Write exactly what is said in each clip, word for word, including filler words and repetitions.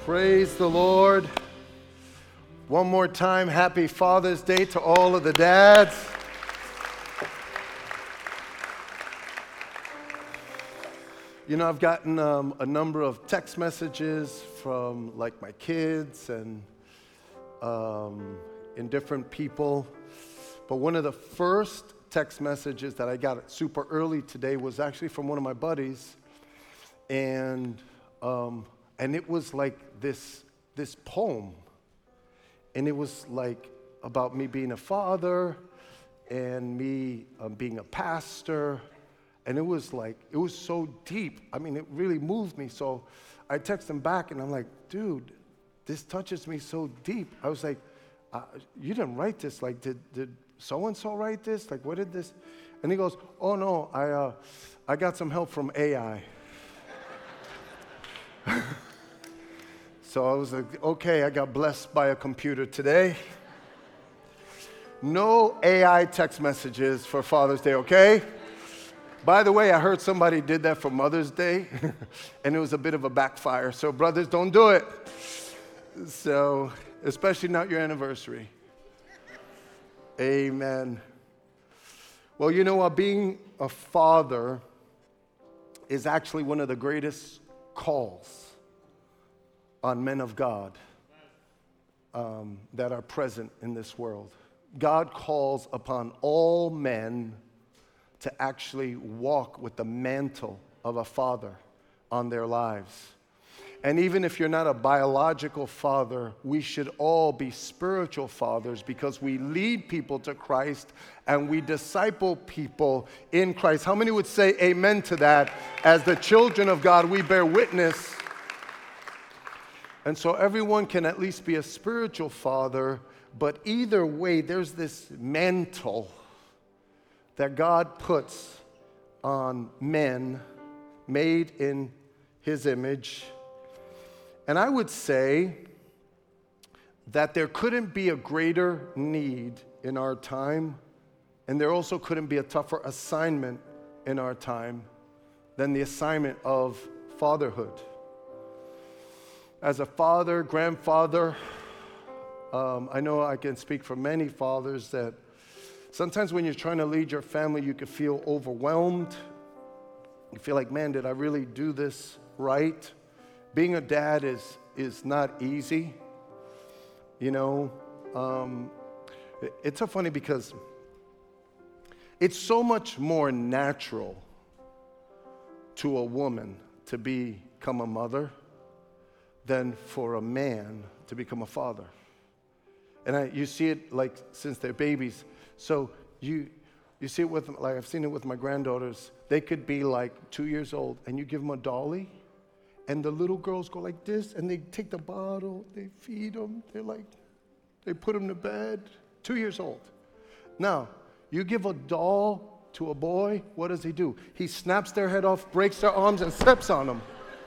Praise the Lord. One more time, happy Father's Day to all of the dads. You know, I've gotten um, a number of text messages from like my kids and um, in different people. But one of the first text messages that I got super early today was actually from one of my buddies. And um, and it was like this this poem. And it was like about me being a father and me um, being a pastor. And it was like, it was so deep. I mean, it really moved me. So I text him back and I'm like, dude, this touches me so deep. I was like, uh, you didn't write this. Like, did, did so-and-so write this? Like, what did this? And he goes, oh no, I, uh, I got some help from A I. So I was like, okay, I got blessed by a computer today. No A I text messages for Father's Day, okay? By the way, I heard somebody did that for Mother's Day, and it was a bit of a backfire. So brothers, don't do it. So, especially not your anniversary. Amen. Well, you know what? Being a father is actually one of the greatest calls on men of God um, that are present in this world. God calls upon all men to actually walk with the mantle of a father on their lives. And even if you're not a biological father, we should all be spiritual fathers because we lead people to Christ and we disciple people in Christ. How many would say amen to that? As the children of God, we bear witness. And so everyone can at least be a spiritual father, but either way, there's this mantle that God puts on men made in His image. And I would say that there couldn't be a greater need in our time, and there also couldn't be a tougher assignment in our time than the assignment of fatherhood. As a father, grandfather, um, I know I can speak for many fathers that sometimes when you're trying to lead your family, you can feel overwhelmed. You feel like, man, did I really do this right? Being a dad is is not easy. You know, um, it, it's so funny because it's so much more natural to a woman to become a mother than for a man to become a father. And I, you see it like since they're babies. So you you see it with, like I've seen it with my granddaughters. They could be like two years old and you give them a dolly and the little girls go like this and they take the bottle, they feed them, they like, they put them to bed, two years old. Now, you give a doll to a boy, what does he do? He snaps their head off, breaks their arms and steps on them.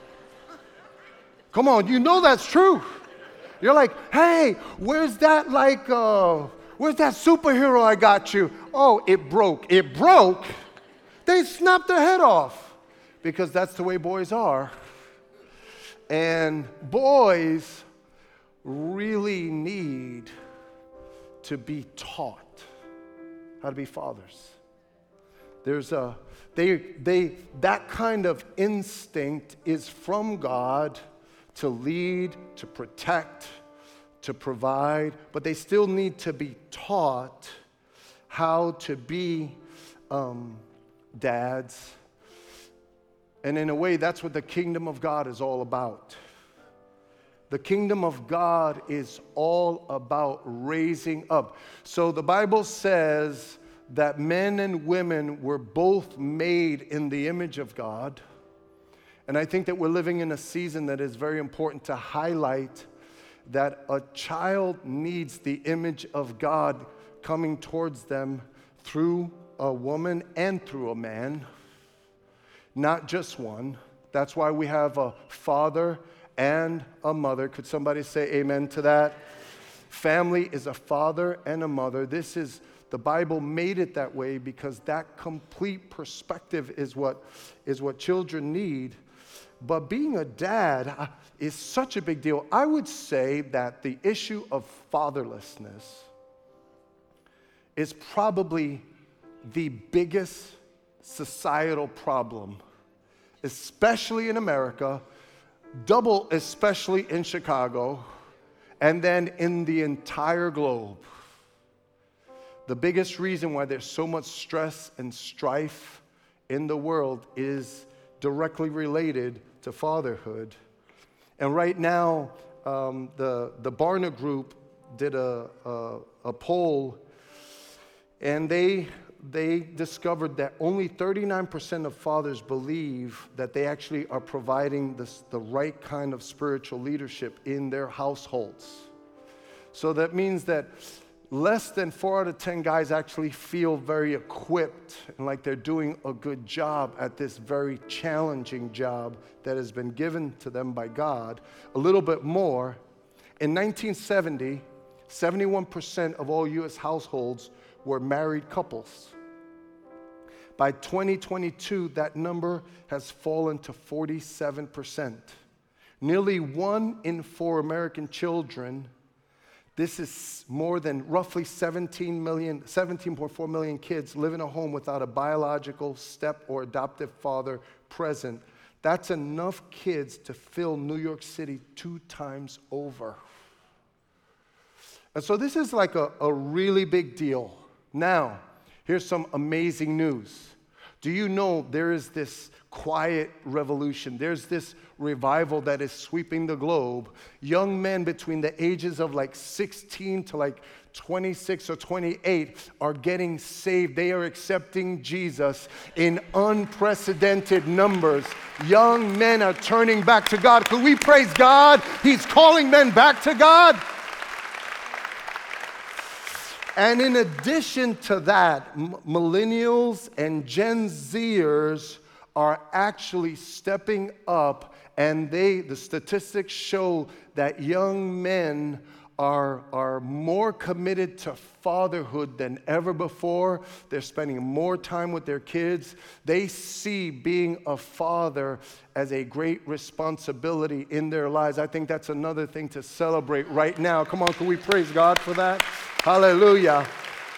Come on, you know that's true. You're like, hey, where's that like, uh, where's that superhero I got you? Oh, it broke. It broke? They snapped their head off because that's the way boys are. And boys really need to be taught how to be fathers. There's a, they, they, that kind of instinct is from God to lead, to protect, to provide, but they still need to be taught how to be um, dads. And in a way, that's what the kingdom of God is all about. The kingdom of God is all about raising up. So the Bible says that men and women were both made in the image of God. And I think that we're living in a season that is very important to highlight that a child needs the image of God coming towards them through a woman and through a man, not just one. That's why we have a father and a mother. Could somebody say amen to that? Family is a father and a mother. This is, the Bible made it that way because that complete perspective is what is what children need. But being a dad uh, is such a big deal. I would say that the issue of fatherlessness is probably the biggest societal problem, especially in America, double especially in Chicago, and then in the entire globe. The biggest reason why there's so much stress and strife in the world is directly related to fatherhood. And right now, um, the, the Barna Group did a, a, a poll, and they, they discovered that only thirty-nine percent of fathers believe that they actually are providing this, the right kind of spiritual leadership in their households. So that means that less than four out of ten guys actually feel very equipped and like they're doing a good job at this very challenging job that has been given to them by God. A little bit more. In nineteen seventy, seventy-one percent of all U S households were married couples. By twenty twenty-two, that number has fallen to forty-seven percent. Nearly one in four American children, this is more than roughly seventeen million, seventeen point four million kids live in a home without a biological step or adoptive father present. That's enough kids to fill New York City two times over. And so this is like a, a really big deal. Now, here's some amazing news. Do you know there is this quiet revolution? There's this revival that is sweeping the globe. Young men between the ages of like sixteen to like twenty-six or twenty-eight are getting saved. They are accepting Jesus in unprecedented numbers. Young men are turning back to God. Could we praise God? He's calling men back to God. And in addition to that, m- millennials and Gen Zers are actually stepping up, and they, the statistics show that young men are, are more committed to fatherhood than ever before. They're spending more time with their kids. They see being a father as a great responsibility in their lives. I think that's another thing to celebrate right now. Come on, can we praise God for that? Hallelujah.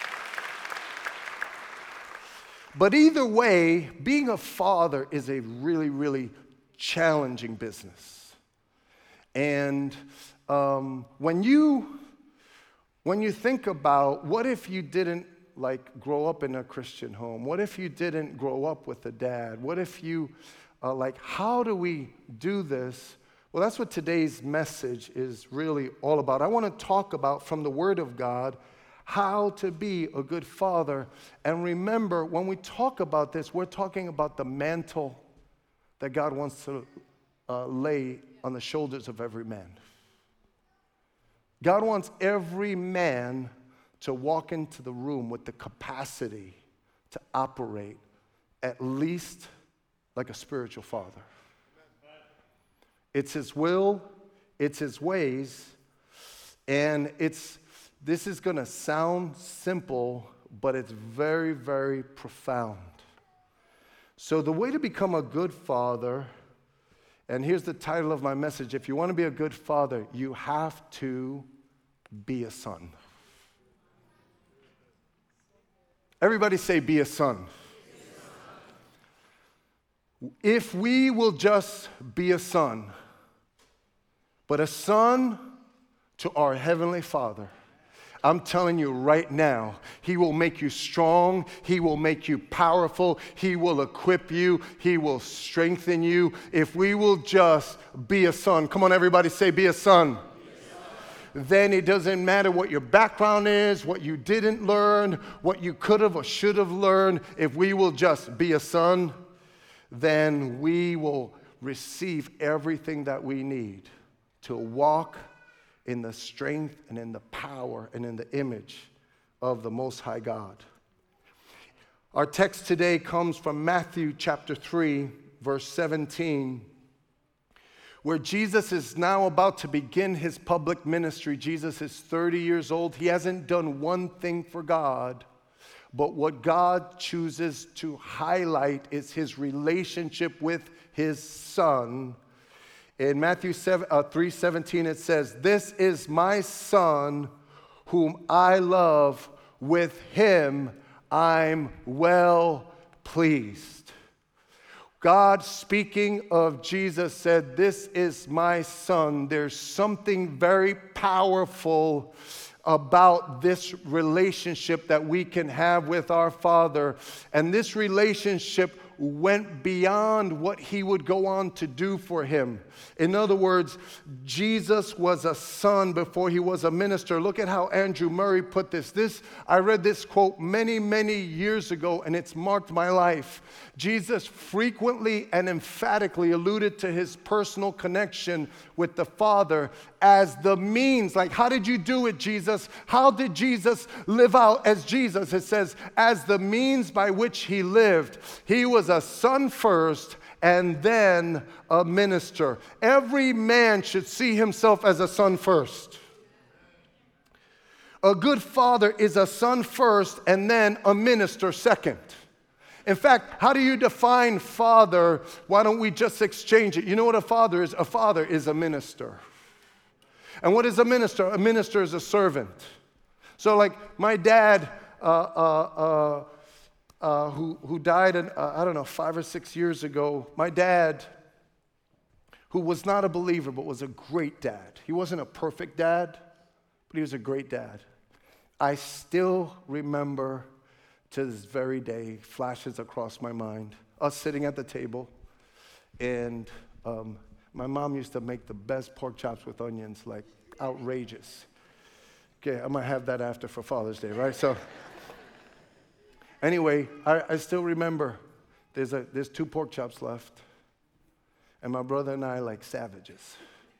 But either way, being a father is a really, really challenging business. And um, when you when you think about what if you didn't like grow up in a Christian home? What if you didn't grow up with a dad? What if you uh, like how do we do this? Well, that's what today's message is really all about. I want to talk about from the Word of God how to be a good father. And remember, when we talk about this, we're talking about the mantle that God wants to uh, lay on the shoulders of every man. God wants every man to walk into the room with the capacity to operate at least like a spiritual father. It's His will, it's His ways, and it's this is going to sound simple, but it's very, very profound. So the way to become a good father, and here's the title of my message, if you want to be a good father, you have to be a son. Everybody say, be a son. If we will just be a son, but a son to our Heavenly Father, I'm telling you right now, He will make you strong. He will make you powerful. He will equip you. He will strengthen you. If we will just be a son. Come on, everybody say, be a son. Be a son. Then it doesn't matter what your background is, what you didn't learn, what you could have or should have learned. If we will just be a son, then we will receive everything that we need to walk in the strength and in the power and in the image of the Most High God. Our text today comes from Matthew chapter three, verse seventeen, where Jesus is now about to begin His public ministry. Jesus is thirty years old. He hasn't done one thing for God, But what God chooses to highlight is his relationship with his son. In Matthew three seventeen, it says, "This is my son whom I love. With him I'm well pleased." God, speaking of Jesus, said, "This is my son." There's something very powerful about this relationship that we can have with our Father. And this relationship went beyond what he would go on to do for him. In other words, Jesus was a son before he was a minister. Look at how Andrew Murray put this. This, I read this quote many, many years ago, and it's marked my life. Jesus frequently and emphatically alluded to his personal connection with the Father as the means. Like, how did you do it, Jesus? How did Jesus live out as Jesus? It says, as the means by which he lived. He was a son first and then a minister. Every man should see himself as a son first. A good father is a son first and then a minister second. In fact, how do you define father? Why don't we just exchange it? You know what a father is? A father is a minister. And what is a minister? A minister is a servant. So like my dad, uh, uh, uh, uh, who, who died, in, uh, I don't know, five or six years ago, my dad, who was not a believer but was a great dad. He wasn't a perfect dad, but he was a great dad. I still remember to this very day, flashes across my mind, us sitting at the table, and um, my mom used to make the best pork chops with onions, like outrageous. Okay, I might have that after for Father's Day, right? So, anyway, I, I still remember there's, a, there's two pork chops left, and my brother and I like savages.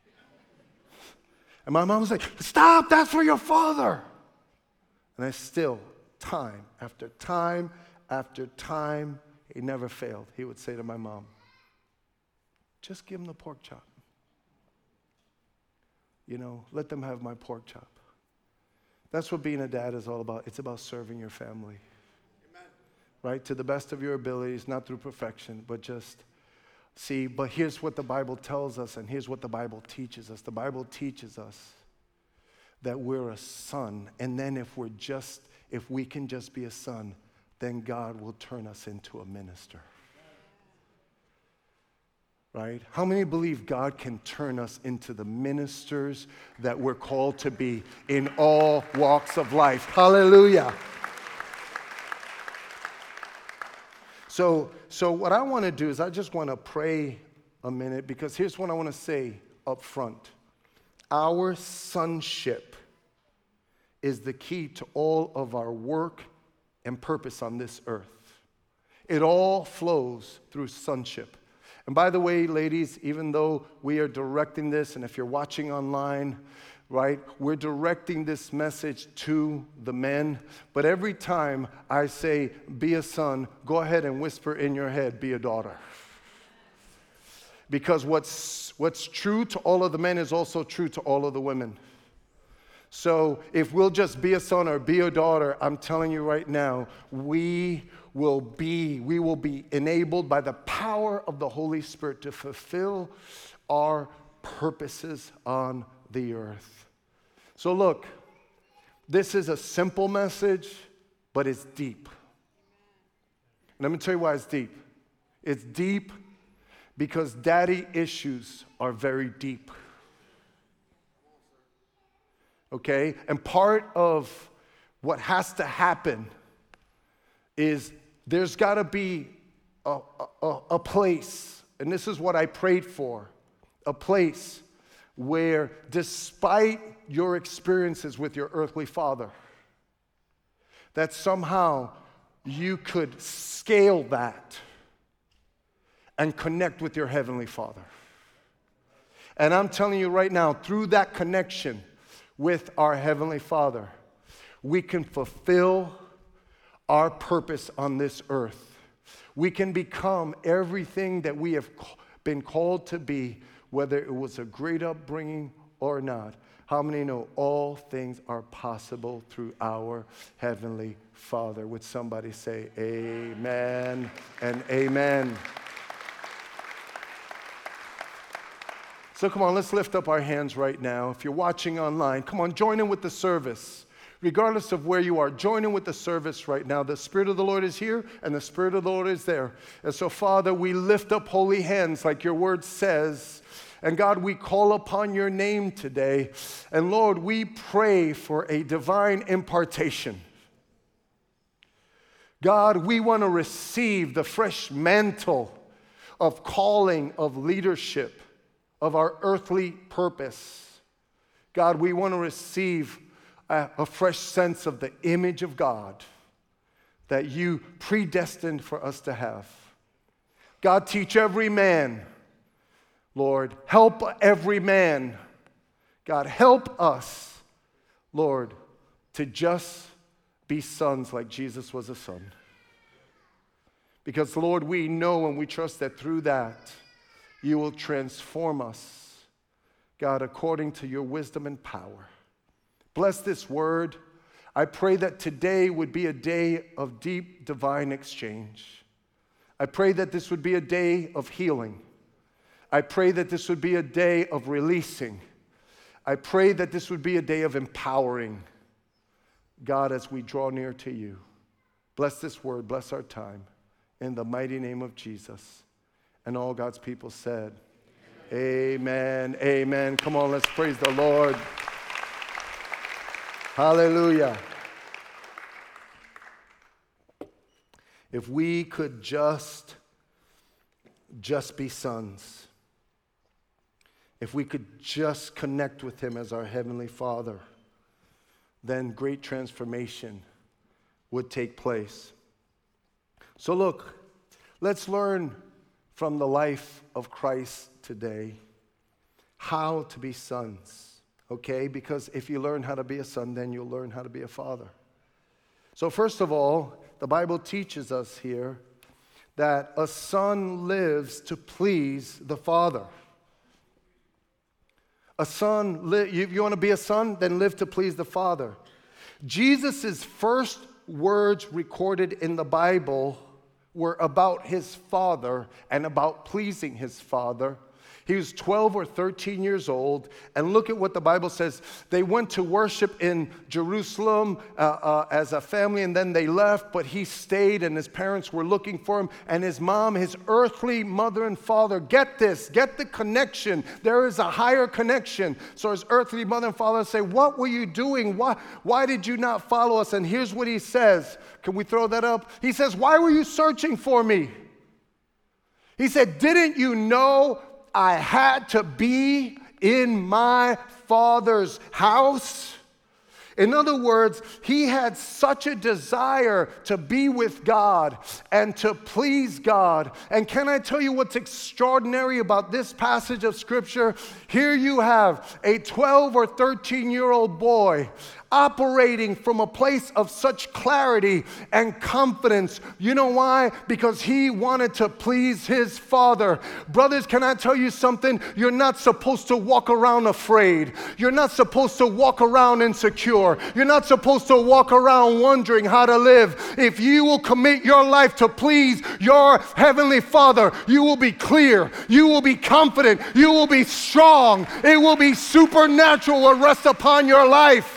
And my mom was like, "Stop, that's for your father." And I still, time after time after time, he never failed. He would say to my mom, "Just give him the pork chop. You know, let them have my pork chop." That's what being a dad is all about. It's about serving your family. Amen. Right? To the best of your abilities, not through perfection, but just see. But here's what the Bible tells us, and here's what the Bible teaches us. The Bible teaches us that we're a son, and then if we're just, if we can just be a son, then God will turn us into a minister. Right? How many believe God can turn us into the ministers that we're called to be in all walks of life? Hallelujah. So, so what I want to do is I just want to pray a minute, because here's what I want to say up front. Our sonship is the key to all of our work and purpose on this earth. It all flows through sonship. And by the way, ladies, even though we are directing this, and if you're watching online, right, we're directing this message to the men. But every time I say, be a son, go ahead and whisper in your head, be a daughter. Because what's, what's true to all of the men is also true to all of the women. So if we'll just be a son or be a daughter, I'm telling you right now, we will be, we will be enabled by the power of the Holy Spirit to fulfill our purposes on the earth. So look, this is a simple message, but it's deep. And let me tell you why it's deep. It's deep because daddy issues are very deep. Okay? And part of what has to happen is there's got to be a, a, a place, and this is what I prayed for, a place where despite your experiences with your earthly father, that somehow you could scale that and connect with your heavenly Father. And I'm telling you right now, through that connection with our heavenly Father, we can fulfill our purpose on this earth. We can become everything that we have been called to be, whether it was a great upbringing or not. How many know all things are possible through our Heavenly Father? Would somebody say amen and amen? So come on, let's lift up our hands right now. If you're watching online, come on, join in with the service. Regardless of where you are, join in with the service right now. The Spirit of the Lord is here, and the Spirit of the Lord is there. And so, Father, we lift up holy hands like your word says. And God, we call upon your name today. And Lord, we pray for a divine impartation. God, we want to receive the fresh mantle of calling, of leadership, of our earthly purpose. God, we want to receive a, a fresh sense of the image of God that you predestined for us to have. God, teach every man. Lord, help every man. God, help us, Lord, to just be sons like Jesus was a son. Because, Lord, we know and we trust that through that, you will transform us, God, according to your wisdom and power. Bless this word. I pray that today would be a day of deep divine exchange. I pray that this would be a day of healing. I pray that this would be a day of releasing. I pray that this would be a day of empowering, God, as we draw near to you. Bless this word, bless our time, in the mighty name of Jesus. And all God's people said, amen, amen. Amen. Come on, let's praise the Lord. Hallelujah. If we could just, just be sons. If we could just connect with him as our Heavenly Father, then great transformation would take place. So look, let's learn from the life of Christ today how to be sons, okay? Because if you learn how to be a son, then you'll learn how to be a father. So first of all, the Bible teaches us here that a son lives to please the father. A son, li- you, you want to be a son? Then live to please the Father. Jesus' first words recorded in the Bible were about his father and about pleasing his father. He was twelve or thirteen years old, and look at what the Bible says. They went to worship in Jerusalem uh, uh, as a family, and then they left, but he stayed, and his parents were looking for him, and his mom, his earthly mother and father, get this, get the connection. There is a higher connection. So his earthly mother and father say, what were you doing? Why, why did you not follow us? And here's what he says. Can we throw that up? He says, why were you searching for me? He said, didn't you know I had to be in my Father's house? In other words, he had such a desire to be with God and to please God. And can I tell you what's extraordinary about this passage of Scripture? Here you have a twelve or thirteen-year-old boy operating from a place of such clarity and confidence. You know why? Because he wanted to please his father. Brothers, can I tell you something? You're not supposed to walk around afraid. You're not supposed to walk around insecure. You're not supposed to walk around wondering how to live. If you will commit your life to please your Heavenly Father, you will be clear. You will be confident. You will be strong. It will be supernatural will rest upon your life.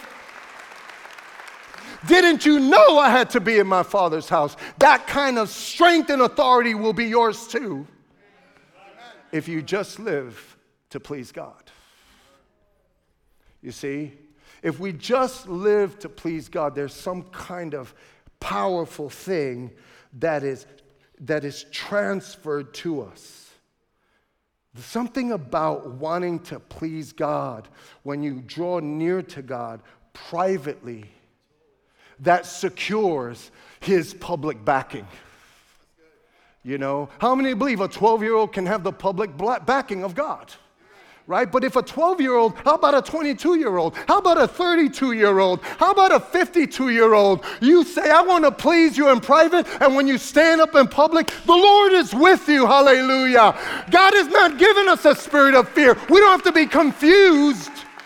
Didn't you know I had to be in my Father's house? That kind of strength and authority will be yours too if you just live to please God. You see, if we just live to please God, there's some kind of powerful thing that is, that is transferred to us. Something about wanting to please God when you draw near to God privately that secures his public backing. You know, how many believe a twelve-year-old can have the public backing of God? Right? But if a twelve-year-old, how about a twenty-two-year-old? How about a thirty-two-year-old? How about a fifty-two-year-old? You say, I want to please you in private, and when you stand up in public, the Lord is with you. Hallelujah. God has not given us a spirit of fear. We don't have to be confused.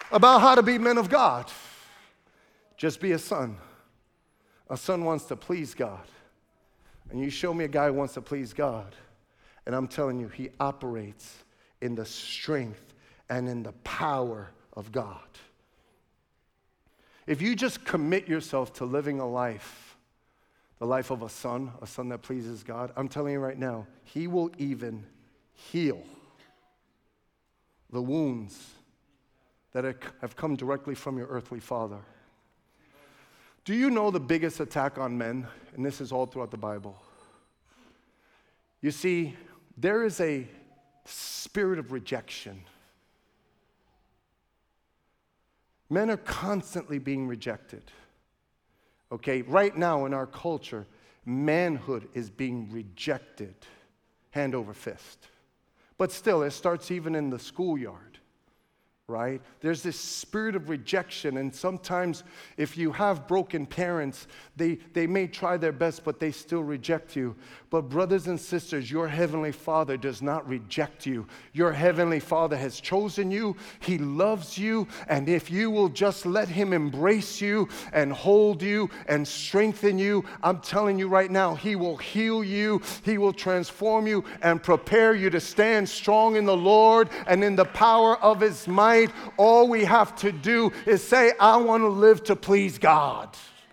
about how to be men of God. Just be a son. A son wants to please God. And you show me a guy who wants to please God, and I'm telling you, he operates in the strength and in the power of God. If you just commit yourself to living a life, the life of a son, a son that pleases God, I'm telling you right now, he will even heal the wounds that have come directly from your earthly father. Do you know the biggest attack on men? And this is all throughout the Bible. You see, there is a spirit of rejection. Men are constantly being rejected. Okay, right now in our culture, manhood is being rejected hand over fist. But still, it starts even in the schoolyard. Right? There's this spirit of rejection, and sometimes if you have broken parents, they, they may try their best, but they still reject you. But brothers and sisters, your heavenly Father does not reject you. Your heavenly Father has chosen you. He loves you, and if you will just let him embrace you and hold you and strengthen you, I'm telling you right now, he will heal you, he will transform you and prepare you to stand strong in the Lord and in the power of his might. All we have to do is say, I want to live to please God.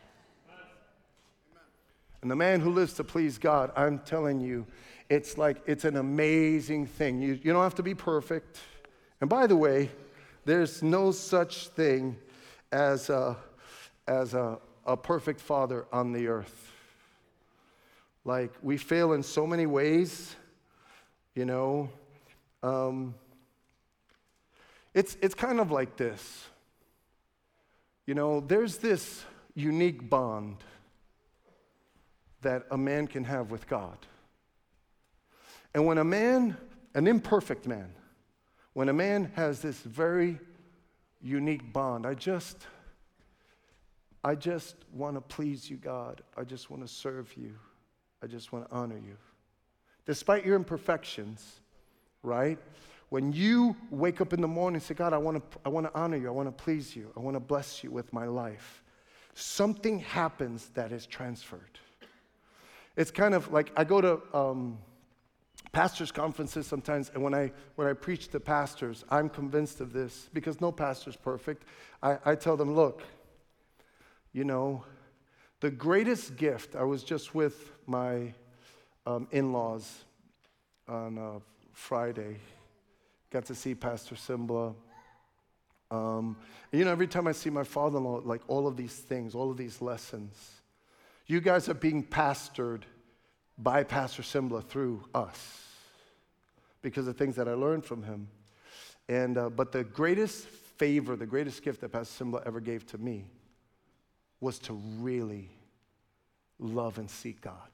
And the man who lives to please God, I'm telling you, it's like, it's an amazing thing. You, you don't have to be perfect. And by the way, there's no such thing as a, as a, a perfect father on the earth. Like, we fail in so many ways, you know. Um, It's, it's kind of like this. You know, there's this unique bond that a man can have with God. And when a man, an imperfect man, when a man has this very unique bond, I just, I just want to please you, God. I just want to serve you. I just want to honor you. Despite your imperfections, right? When you wake up in the morning and say, God, I want to I want to honor you. I want to please you. I want to bless you with my life. Something happens that is transferred. It's kind of like I go to um, pastors' conferences sometimes, and when I when I preach to pastors, I'm convinced of this because no pastor's perfect. I, I tell them, look, you know, the greatest gift, I was just with my um, in-laws on uh, Friday. Got to see Pastor Simbla. Um, and you know, every time I see my father-in-law, like all of these things, all of these lessons, you guys are being pastored by Pastor Simbla through us because of things that I learned from him. And uh, but the greatest favor, the greatest gift that Pastor Simbla ever gave to me was to really love and seek God.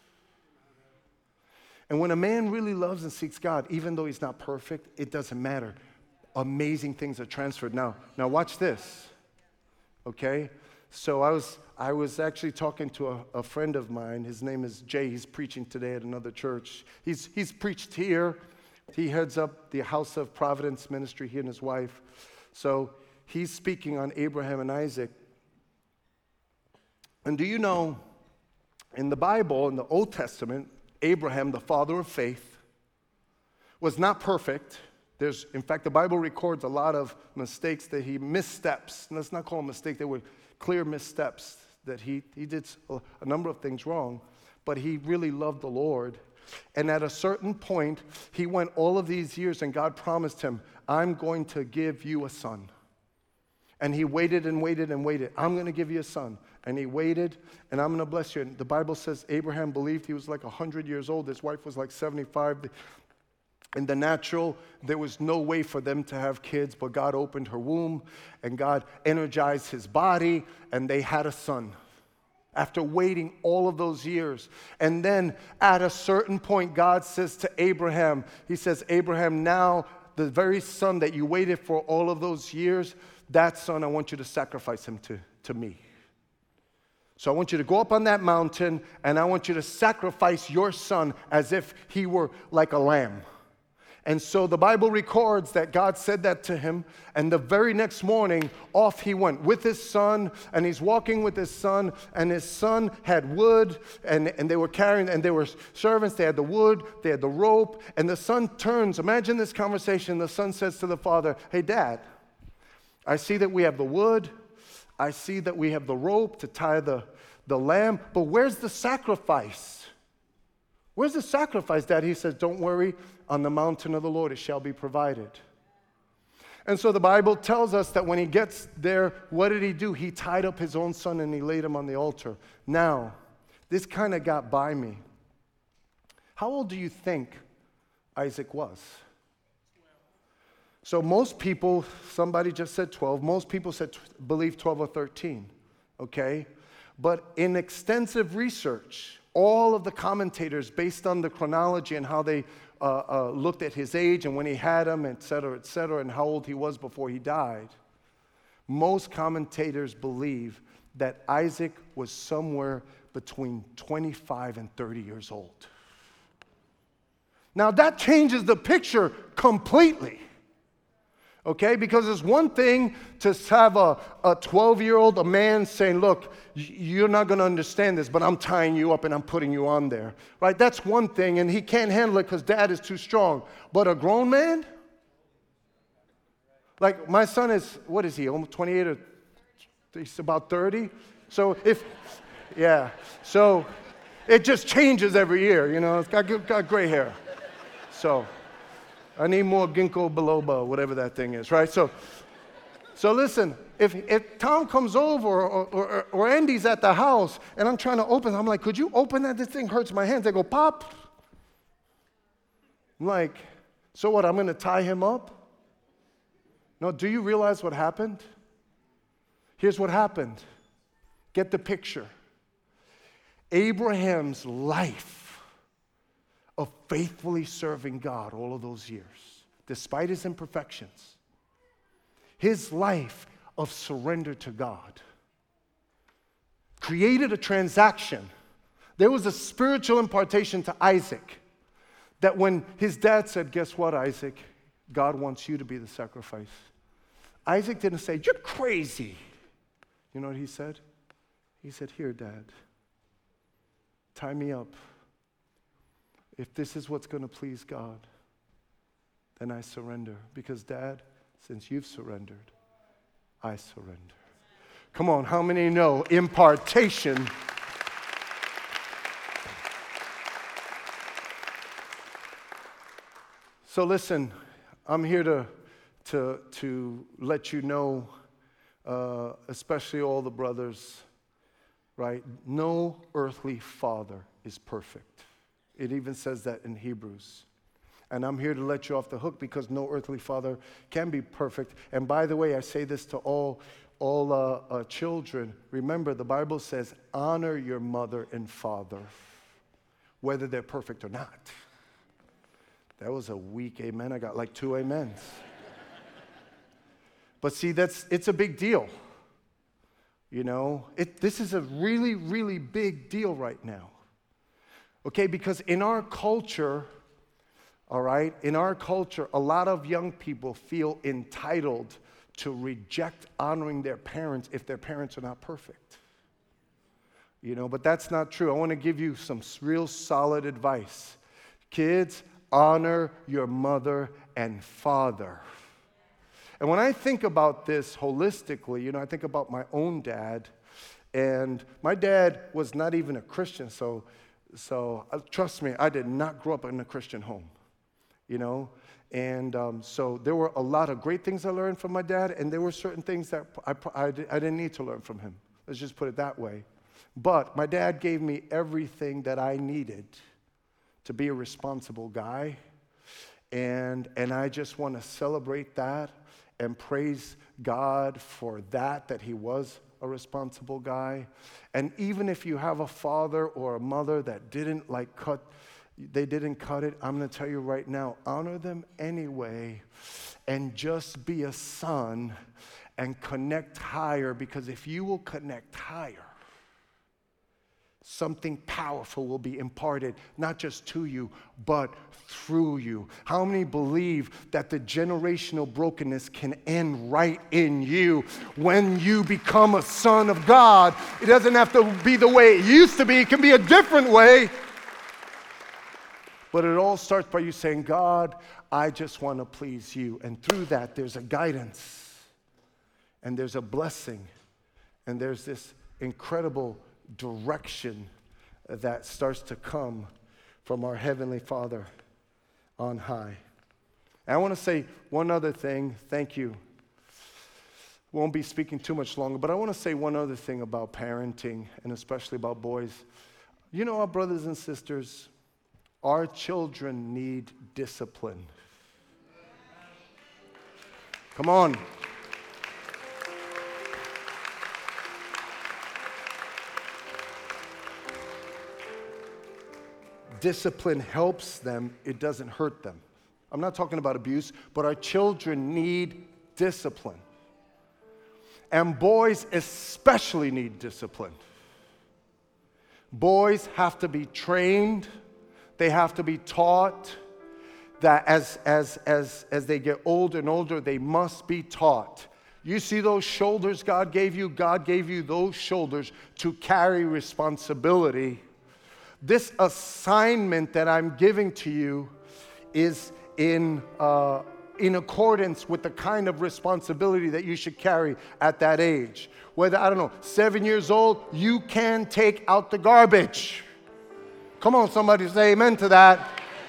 And when a man really loves and seeks God, even though he's not perfect, it doesn't matter. Amazing things are transferred. Now, now watch this, okay? So I was I was actually talking to a, a friend of mine. His name is Jay. He's preaching today at another church. He's he's preached here. He heads up the House of Providence ministry, he and his wife. So he's speaking on Abraham and Isaac. And do you know, in the Bible, in the Old Testament, Abraham, the father of faith, was not perfect. There's, in fact, the Bible records a lot of mistakes that he missteps. And let's not call them mistakes. They were clear missteps that he, he did a, a number of things wrong. But he really loved the Lord. And at a certain point, he went all of these years and God promised him, I'm going to give you a son. And he waited and waited and waited. I'm going to give you a son. And he waited, and I'm going to bless you. And the Bible says Abraham believed. He was like one hundred years old. His wife was like seventy-five. In the natural, there was no way for them to have kids, but God opened her womb, and God energized his body, and they had a son. After waiting all of those years. And then at a certain point, God says to Abraham, he says, Abraham, now the very son that you waited for all of those years, that son, I want you to sacrifice him to, to me. So I want you to go up on that mountain, and I want you to sacrifice your son as if he were like a lamb. And so the Bible records that God said that to him, and the very next morning, off he went with his son, and he's walking with his son, and his son had wood, and, and they were carrying, and they were servants, they had the wood, they had the rope, and the son turns, imagine this conversation, the son says to the father, hey, Dad, I see that we have the wood, I see that we have the rope to tie the, the lamb, but where's the sacrifice? Where's the sacrifice, Dad? He says, don't worry, on the mountain of the Lord it shall be provided. And so the Bible tells us that when he gets there, what did he do? He tied up his own son and he laid him on the altar. Now, this kind of got by me. How old do you think Isaac was? So most people, somebody just said twelve, most people said believe twelve or thirteen, okay? But in extensive research, all of the commentators, based on the chronology and how they uh, uh, looked at his age and when he had him, et cetera, et cetera, and how old he was before he died, most commentators believe that Isaac was somewhere between twenty-five and thirty years old. Now that changes the picture completely. Okay, because it's one thing to have a, a twelve-year-old, a man saying, look, you're not going to understand this, but I'm tying you up and I'm putting you on there. Right? That's one thing, and he can't handle it because dad is too strong. But a grown man? Like my son is, what is he, almost twenty-eight or he's about thirty? So if, yeah, so it just changes every year, you know, it's got, got gray hair. So I need more ginkgo biloba, whatever that thing is, right? So, so listen, if, if Tom comes over or, or, or Andy's at the house and I'm trying to open, I'm like, could you open that? This thing hurts my hands. They go, pop. I'm like, so what, I'm going to tie him up? No, do you realize what happened? Here's what happened. Get the picture. Abraham's life of faithfully serving God all of those years, despite his imperfections, his life of surrender to God created a transaction. There was a spiritual impartation to Isaac that when his dad said, guess what, Isaac? God wants you to be the sacrifice. Isaac didn't say, you're crazy. You know what he said? He said, here, Dad, tie me up. If this is what's going to please God, then I surrender. Because, Dad, since you've surrendered, I surrender. Come on, how many know impartation? So listen, I'm here to, to, to let you know, uh, especially all the brothers, right? No earthly father is perfect. It even says that in Hebrews. And I'm here to let you off the hook because no earthly father can be perfect. And by the way, I say this to all, all uh, uh, children. Remember, the Bible says, honor your mother and father, whether they're perfect or not. That was a weak amen. I got like two amens. But see, that's it's a big deal. You know, it, this is a really, really big deal right now. Okay, because in our culture, all right, in our culture, a lot of young people feel entitled to reject honoring their parents if their parents are not perfect. You know, but that's not true. I want to give you some real solid advice. Kids, honor your mother and father. And when I think about this holistically, you know, I think about my own dad, and my dad was not even a Christian, so So uh, trust me, I did not grow up in a Christian home, you know. And um, so there were a lot of great things I learned from my dad, and there were certain things that I, I, I didn't need to learn from him. Let's just put it that way. But my dad gave me everything that I needed to be a responsible guy, and, and I just want to celebrate that and praise God for that, that he was a responsible guy. And even if you have a father or a mother that didn't like cut, they didn't cut it, I'm going to tell you right now, honor them anyway and just be a son and connect higher, because if you will connect higher, something powerful will be imparted, not just to you, but through you. How many believe that the generational brokenness can end right in you when you become a son of God? It doesn't have to be the way it used to be. It can be a different way. But it all starts by you saying, God, I just want to please you. And through that, there's a guidance, and there's a blessing, and there's this incredible direction that starts to come from our Heavenly Father on high. And I want to say one other thing. Thank you. Won't be speaking too much longer, but I want to say one other thing about parenting, and especially about boys. You know, our brothers and sisters, our children need discipline. Come on. Discipline helps them, it doesn't hurt them. I'm not talking about abuse, but our children need discipline. And boys especially need discipline. Boys have to be trained, they have to be taught that as, as, as, as they get older and older, they must be taught. You see those shoulders God gave you? God gave you those shoulders to carry responsibility. This assignment that I'm giving to you is in, uh, in accordance with the kind of responsibility that you should carry at that age. Whether, I don't know, seven years old, you can take out the garbage. Come on, somebody say amen to that.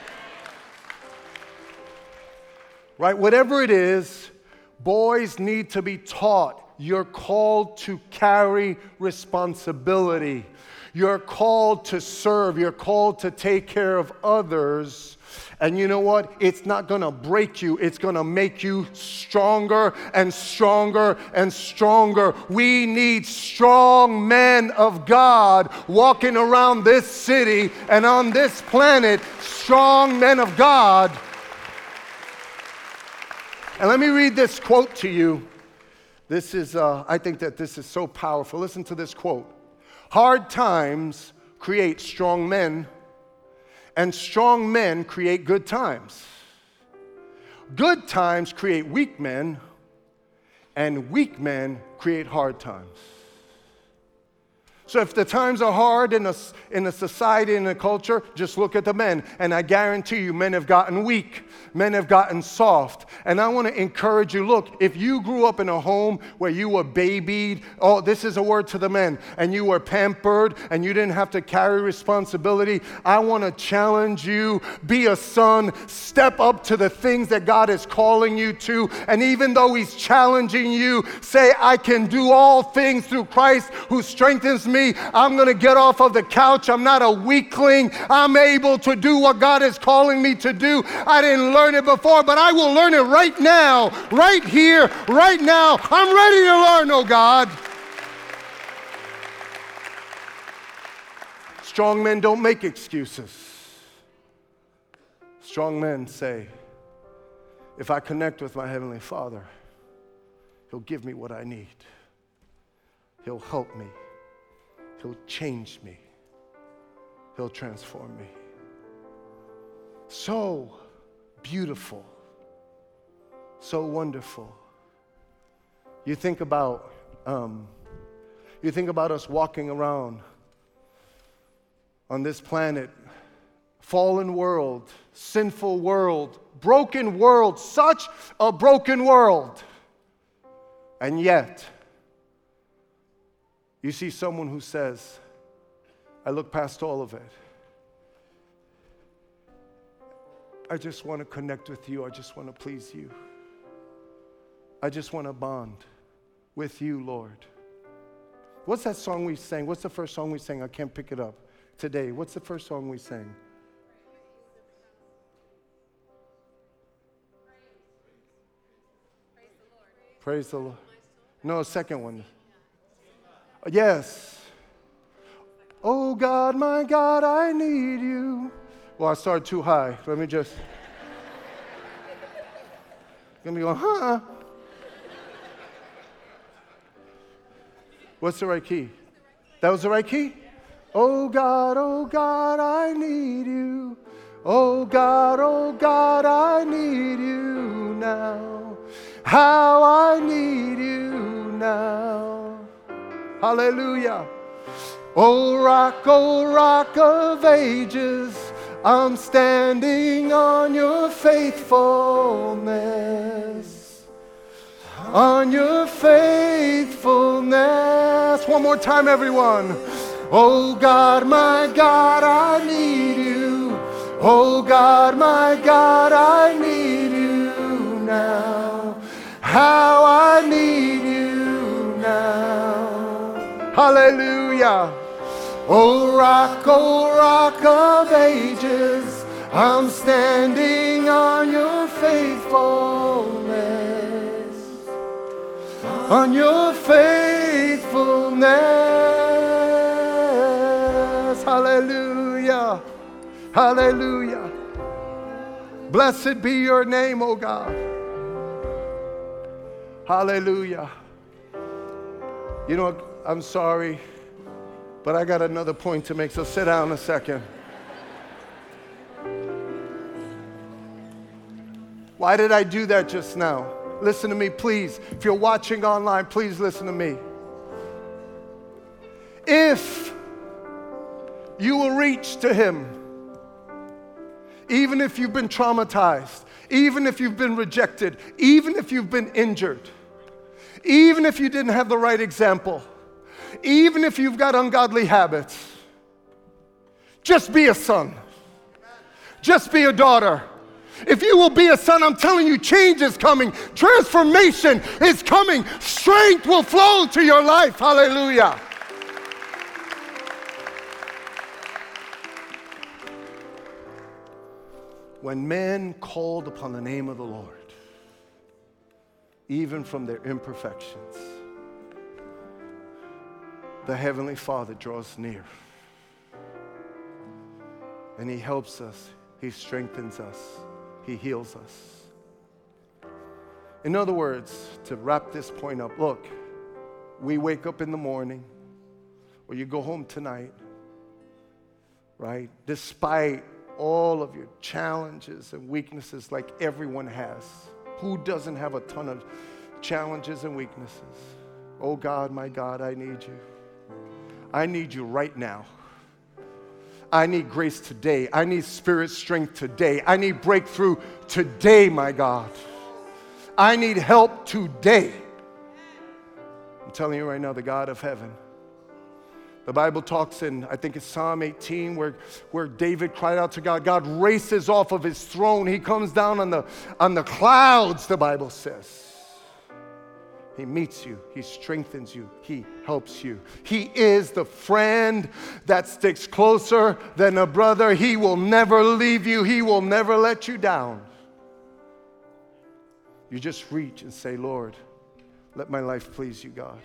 Right? Whatever it is, boys need to be taught. You're called to carry responsibility. You're called to serve. You're called to take care of others. And you know what? It's not going to break you. It's going to make you stronger and stronger and stronger. We need strong men of God walking around this city and on this planet. Strong men of God. And let me read this quote to you. This is, uh, I think that this is so powerful. Listen to this quote. Hard times create strong men, and strong men create good times. Good times create weak men, and weak men create hard times. So if the times are hard in a, in a society, in a culture, just look at the men. And I guarantee you, men have gotten weak. Men have gotten soft. And I want to encourage you, look, if you grew up in a home where you were babied, oh, this is a word to the men, and you were pampered, and you didn't have to carry responsibility, I want to challenge you, be a son, step up to the things that God is calling you to. And even though He's challenging you, say, I can do all things through Christ who strengthens me. I'm going to get off of the couch. I'm not a weakling. I'm able to do what God is calling me to do. I didn't learn it before, but I will learn it right now, right here, right now. I'm ready to learn, oh God. Strong men don't make excuses. Strong men say, if I connect with my Heavenly Father, He'll give me what I need. He'll help me. He'll change me. He'll transform me. So beautiful. So wonderful. You think about, um, you think about us walking around on this planet, fallen world, sinful world, broken world, such a broken world. And yet, you see someone who says, I look past all of it. I just want to connect with you. I just want to please you. I just want to bond with you, Lord. What's that song we sang? What's the first song we sang? I can't pick it up today. What's the first song we sang? Praise the Lord. No, second one. Yes. Oh God, my God, I need you. Well, I started too high. Let me just. Gonna be going, huh? What's the right key? That was the right key? Oh God, oh God, I need you. Oh God, oh God, I need you now. How I need you now. Hallelujah. Oh rock, oh rock of ages, I'm standing on your faithfulness. On your faithfulness. One more time, everyone. Oh God, my God, I need you. Oh God, my God, I need you now. How I need you now. Hallelujah. Oh rock, oh rock of ages, I'm standing on your faithfulness. On your faithfulness. Hallelujah. Hallelujah. Blessed be your name, O God. Hallelujah. You know, I'm sorry, but I got another point to make, so sit down a second. Why did I do that just now? Listen to me, please. If you're watching online, please listen to me. If you will reach to Him, even if you've been traumatized, even if you've been rejected, even if you've been injured, even if you didn't have the right example, even if you've got ungodly habits, just be a son. Just be a daughter. If you will be a son, I'm telling you, change is coming. Transformation is coming. Strength will flow to your life. Hallelujah. When men called upon the name of the Lord, even from their imperfections, the Heavenly Father draws near. And He helps us. He strengthens us. He heals us. In other words, to wrap this point up, look, we wake up in the morning, or you go home tonight, right? Despite all of your challenges and weaknesses like everyone has. Who doesn't have a ton of challenges and weaknesses? Oh God, my God, I need you. I need you right now. I need grace today. I need spirit strength today. I need breakthrough today, my God. I need help today. I'm telling you right now, the God of heaven. The Bible talks in, I think it's Psalm eighteen, where, where David cried out to God. God races off of his throne. He comes down on the, on the clouds, the Bible says. He meets you. He strengthens you. He helps you. He is the friend that sticks closer than a brother. He will never leave you. He will never let you down. You just reach and say, Lord, let my life please you, God.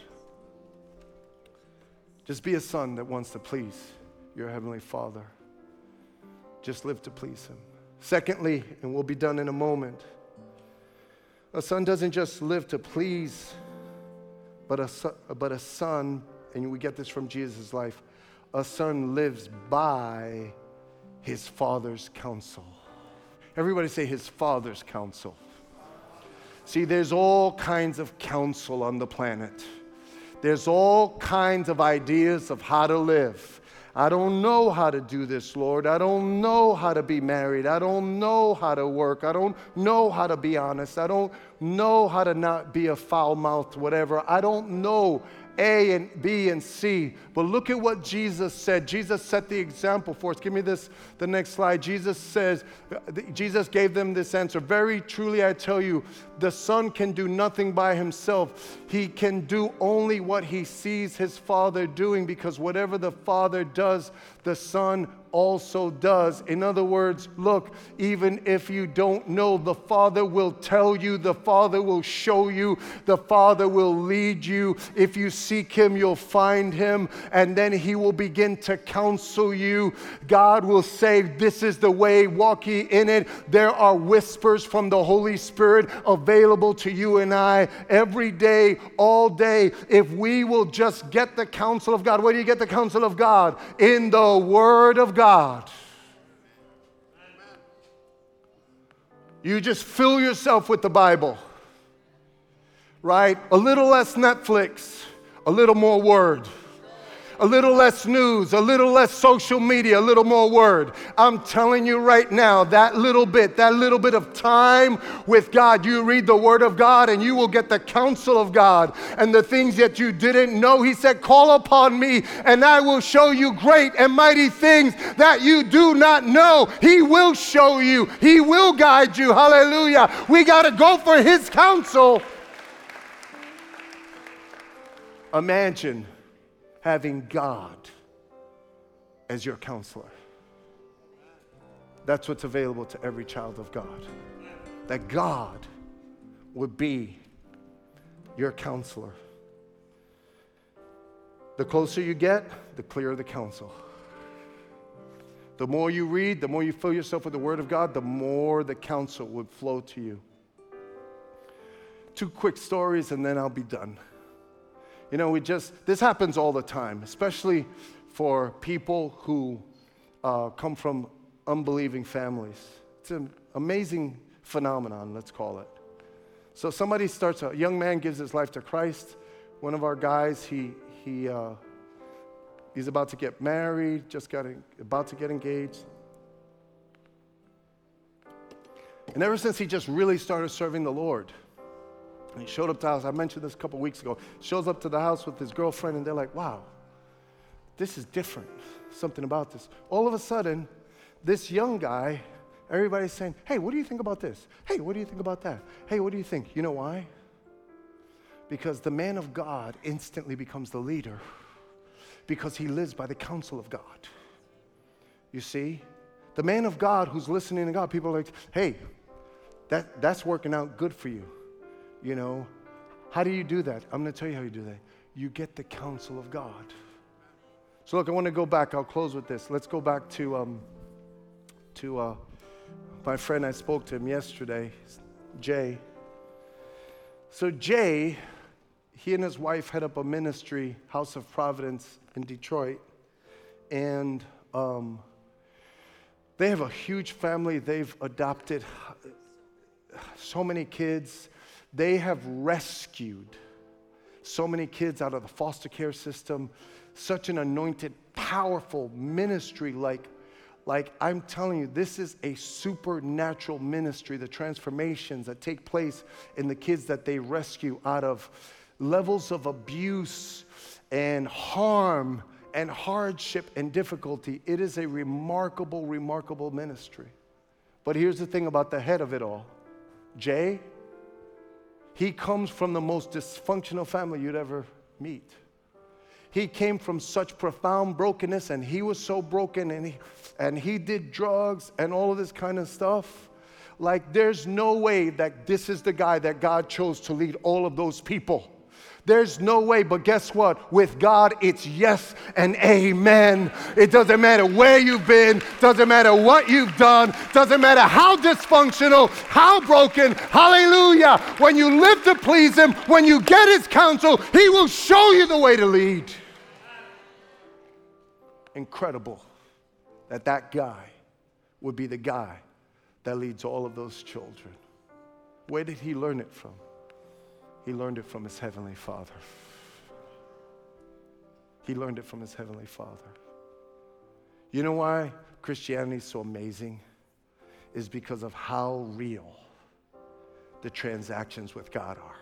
Just be a son that wants to please your Heavenly Father. Just live to please Him. Secondly, and we'll be done in a moment, a son doesn't just live to please, but a, son, but a son, and we get this from Jesus' life, a son lives by his father's counsel. Everybody say his father's counsel. See, there's all kinds of counsel on the planet. There's all kinds of ideas of how to live. I don't know how to do this, Lord. I don't know how to be married. I don't know how to work. I don't know how to be honest. I don't know how to not be a foul-mouthed whatever. I don't know A and B and C. But look at what Jesus said. Jesus set the example for us. Give me this, the next slide. Jesus says, Jesus gave them this answer. Very truly I tell you, the Son can do nothing by himself. He can do only what he sees his Father doing, because whatever the Father does, the Son also does. In other words, look, even if you don't know, the Father will tell you, the Father will show you, the Father will lead you. If you seek Him, you'll find Him, and then He will begin to counsel you. God will say, this is the way, walk ye in it. There are whispers from the Holy Spirit available to you and I every day, all day. If we will just get the counsel of God. Where do you get the counsel of God? In the Word of God. God. You just fill yourself with the Bible, right? A little less Netflix, a little more Word. A little less news, a little less social media, a little more Word. I'm telling you right now, that little bit, that little bit of time with God, you read the Word of God and you will get the counsel of God and the things that you didn't know. He said, call upon me and I will show you great and mighty things that you do not know. He will show you. He will guide you. Hallelujah. We got to go for His counsel. Imagine having God as your counselor. That's what's available to every child of God. That God would be your counselor. The closer you get, the clearer the counsel. The more you read, the more you fill yourself with the Word of God, the more the counsel would flow to you. Two quick stories and then I'll be done. You know, we just, this happens all the time, especially for people who uh, come from unbelieving families. It's an amazing phenomenon, let's call it. So somebody starts, a young man gives his life to Christ. One of our guys, he he uh, he's about to get married, just got about to get engaged. And ever since he just really started serving the Lord, and he showed up to the house. I mentioned this a couple weeks ago. Shows up to the house with his girlfriend, and they're like, wow, this is different. Something about this. All of a sudden, this young guy, everybody's saying, hey, what do you think about this? Hey, what do you think about that? Hey, what do you think? You know why? Because the man of God instantly becomes the leader because he lives by the counsel of God. You see? The man of God who's listening to God, people are like, hey, that, that's working out good for you. You know, how do you do that? I'm going to tell you how you do that. You get the counsel of God. So look, I want to go back. I'll close with this. Let's go back to um, to uh, my friend. I spoke to him yesterday, Jay. So Jay, he and his wife head up a ministry, House of Providence in Detroit, and um, they have a huge family. They've adopted so many kids. They have rescued so many kids out of the foster care system. Such an anointed, powerful ministry. Like, like I'm telling you, this is a supernatural ministry. The transformations that take place in the kids that they rescue out of levels of abuse and harm and hardship and difficulty. It is a remarkable, remarkable ministry. But here's the thing about the head of it all. Jay, he comes from the most dysfunctional family you'd ever meet. He came from such profound brokenness, and he was so broken, and he, and he did drugs and all of this kind of stuff. Like, there's no way that this is the guy that God chose to lead all of those people. There's no way, but guess what? With God, it's yes and amen. It doesn't matter where you've been, doesn't matter what you've done, doesn't matter how dysfunctional, how broken. Hallelujah. When you live to please Him, when you get His counsel, He will show you the way to lead. Incredible that that guy would be the guy that leads all of those children. Where did he learn it from? He learned it from his Heavenly Father. He learned it from his Heavenly Father. You know why Christianity is so amazing? Is because of how real the transactions with God are.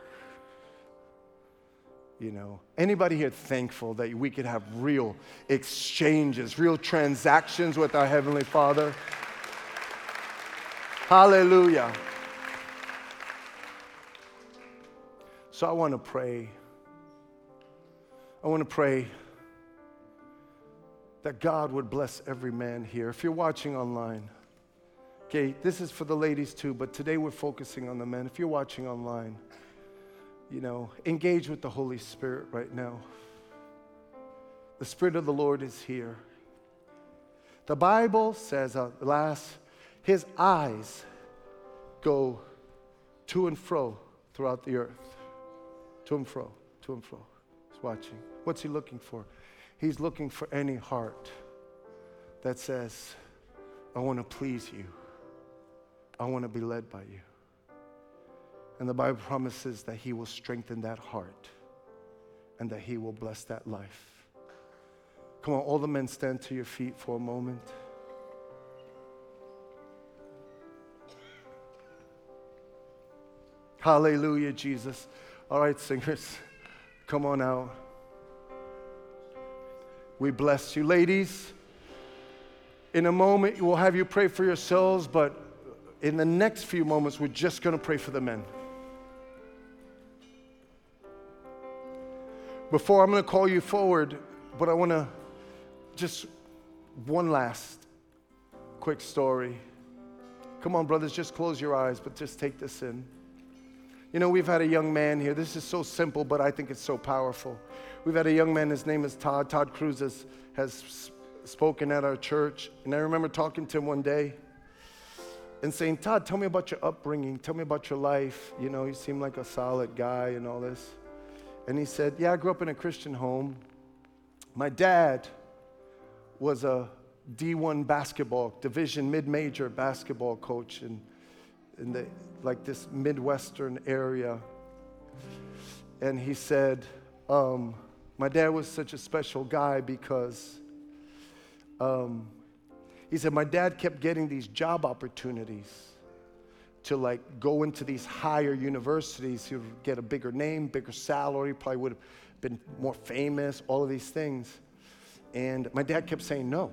You know, anybody here thankful that we could have real exchanges, real transactions with our Heavenly Father? Hallelujah. So I want to pray. I want to pray that God would bless every man here. If you're watching online, okay, this is for the ladies too, but today we're focusing on the men. If you're watching online, you know, engage with the Holy Spirit right now. The Spirit of the Lord is here. The Bible says, uh, last, his eyes go to and fro throughout the earth. To and fro, to and fro. He's watching. What's he looking for? He's looking for any heart that says, I want to please you. I want to be led by you. And the Bible promises that he will strengthen that heart and that he will bless that life. Come on, all the men stand to your feet for a moment. Hallelujah, Jesus. All right, singers, come on out. We bless you. Ladies, in a moment, we'll have you pray for yourselves, but in the next few moments, we're just going to pray for the men. Before I'm going to call you forward, but I want to just one last quick story. Come on, brothers, just close your eyes, but just take this in. You know, we've had a young man here. This is so simple, but I think it's so powerful. We've had a young man, his name is Todd. Todd Cruz has, has spoken at our church. And I remember talking to him one day and saying, Todd, tell me about your upbringing. Tell me about your life. You know, you seem like a solid guy and all this. And he said, yeah, I grew up in a Christian home. My dad was a D one basketball, division mid-major basketball coach in, in the, like this Midwestern area. And he said, um, my dad was such a special guy because um, he said, my dad kept getting these job opportunities to like go into these higher universities. He would get a bigger name, bigger salary, probably would have been more famous, all of these things. And my dad kept saying no.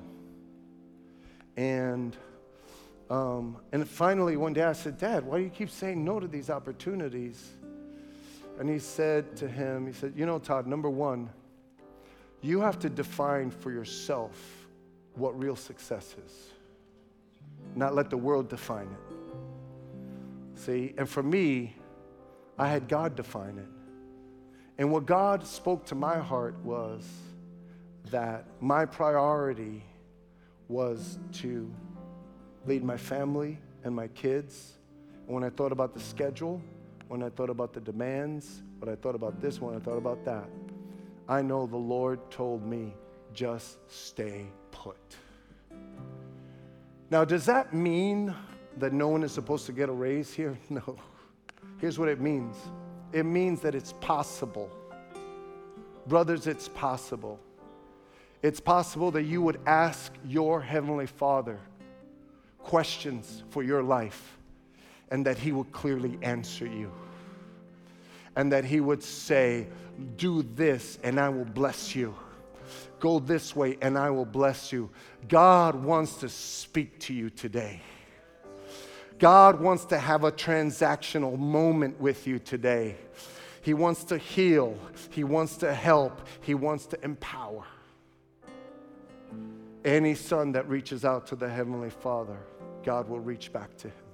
And um, and finally one day I said, Dad, why do you keep saying no to these opportunities? And he said to him, he said, you know, Todd, number one, you have to define for yourself what real success is. Not let the world define it. See, and for me, I had God define it. And what God spoke to my heart was that my priority was to lead my family and my kids. And when I thought about the schedule, when I thought about the demands, when I thought about this, when I thought about that, I know the Lord told me, just stay put. Now, does that mean that no one is supposed to get a raise here? No. Here's what it means. It means that it's possible. Brothers, it's possible. It's possible that you would ask your Heavenly Father questions for your life and that He will clearly answer you. And that He would say, do this and I will bless you. Go this way and I will bless you. God wants to speak to you today. God wants to have a transactional moment with you today. He wants to heal. He wants to help. He wants to empower. Any son that reaches out to the Heavenly Father, God will reach back to him.